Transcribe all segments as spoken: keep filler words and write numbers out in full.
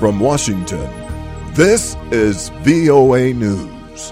From Washington, this is V O A News.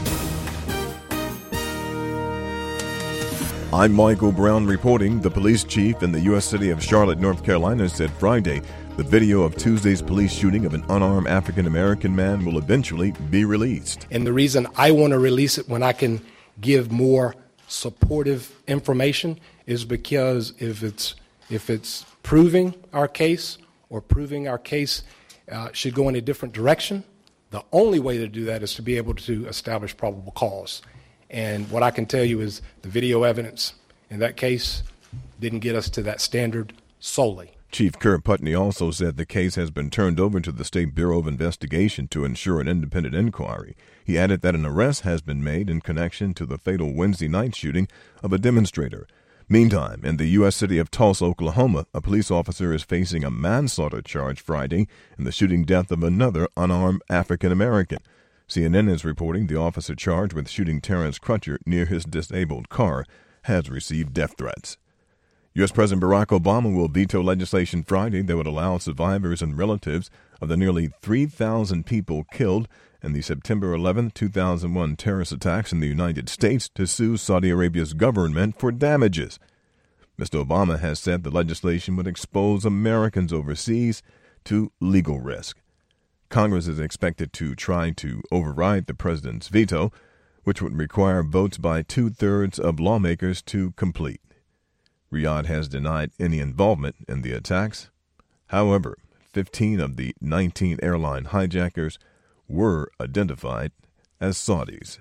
I'm Michael Brown reporting. The police chief in the U S city of Charlotte, North Carolina, said Friday the video of Tuesday's police shooting of an unarmed African-American man will eventually be released. And the reason I want to release it when I can give more supportive information is because if it's if it's proving our case or proving our case uh, should go in a different direction, the only way to do that is to be able to establish probable cause. And what I can tell you is the video evidence in that case didn't get us to that standard solely. Chief Kurt Putney also said the case has been turned over to the State Bureau of Investigation to ensure an independent inquiry. He added that an arrest has been made in connection to the fatal Wednesday night shooting of a demonstrator. Meantime, in the U S city of Tulsa, Oklahoma, a police officer is facing a manslaughter charge Friday in the shooting death of another unarmed African American. C N N is reporting the officer charged with shooting Terrence Crutcher near his disabled car has received death threats. U S President Barack Obama will veto legislation Friday that would allow survivors and relatives of the nearly three thousand people killed in the September eleventh, two thousand one terrorist attacks in the United States to sue Saudi Arabia's government for damages. Mister Obama has said the legislation would expose Americans overseas to legal risk. Congress is expected to try to override the president's veto, which would require votes by two-thirds of lawmakers to complete. Riyadh has denied any involvement in the attacks. However, fifteen of the nineteen airline hijackers were identified as Saudis.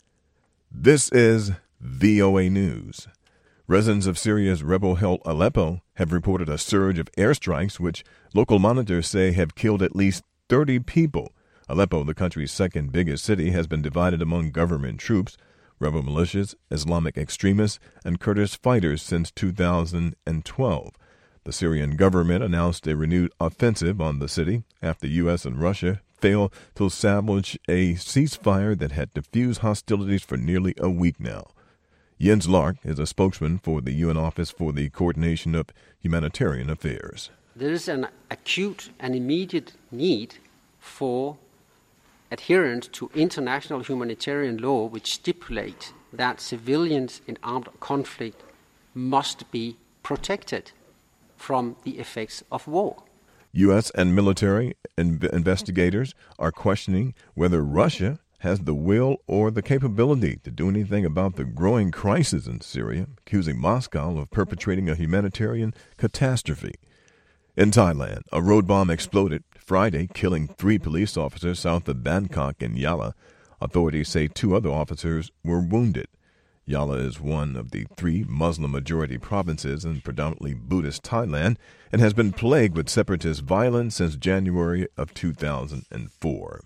This is V O A News. Residents of Syria's rebel-held Aleppo have reported a surge of airstrikes, which local monitors say have killed at least thirty people. Aleppo, the country's second biggest city, has been divided among government troops, rebel militias, Islamic extremists, and Kurdish fighters since two thousand twelve. The Syrian government announced a renewed offensive on the city after U S and Russia failed to establish a ceasefire that had diffused hostilities for nearly a week now. Jens Lark is a spokesman for the U N Office for the Coordination of Humanitarian Affairs. There is an acute and immediate need for adherence to international humanitarian law, which stipulate that civilians in armed conflict must be protected from the effects of war. U S and military inv- investigators are questioning whether Russia has the will or the capability to do anything about the growing crisis in Syria, accusing Moscow of perpetrating a humanitarian catastrophe. In Thailand, a road bomb exploded Friday, killing three police officers south of Bangkok and Yala. Authorities say two other officers were wounded. Yala is one of the three Muslim-majority provinces in predominantly Buddhist Thailand and has been plagued with separatist violence since January of two thousand four.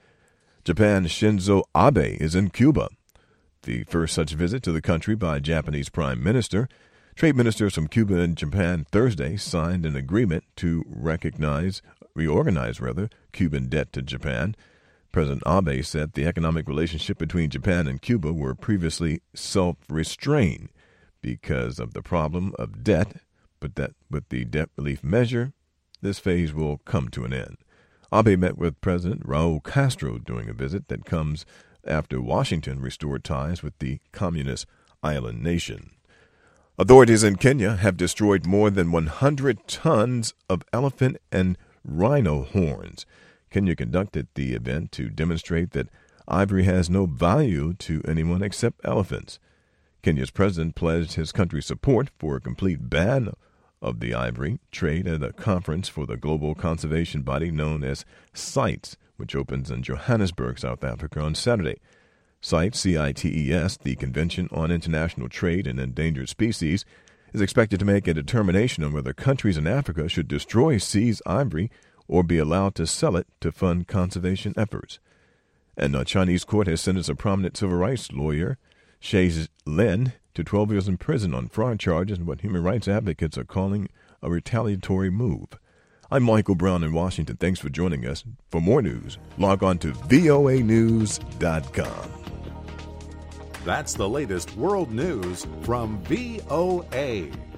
Japan's Shinzo Abe is in Cuba, the first such visit to the country by a Japanese prime minister. Trade ministers from Cuba and Japan Thursday signed an agreement to recognize, reorganize rather, Cuban debt to Japan. President Abe said the economic relationship between Japan and Cuba were previously self-restrained because of the problem of debt, but that with the debt relief measure, this phase will come to an end. Abe met with President Raul Castro during a visit that comes after Washington restored ties with the communist island nation. Authorities in Kenya have destroyed more than one hundred tons of elephant and rhino horns. Kenya conducted the event to demonstrate that ivory has no value to anyone except elephants. Kenya's president pledged his country's support for a complete ban of the ivory trade at a conference for the global conservation body known as CITES, which opens in Johannesburg, South Africa on Saturday. CITES, C I T E S, the Convention on International Trade in Endangered Species, is expected to make a determination on whether countries in Africa should destroy seized ivory or be allowed to sell it to fund conservation efforts. And a Chinese court has sentenced a prominent civil rights lawyer, Xie Lin, to twelve years in prison on fraud charges and what human rights advocates are calling a retaliatory move. I'm Michael Brown in Washington. Thanks for joining us. For more news, log on to V O A news dot com. That's the latest world news from V O A.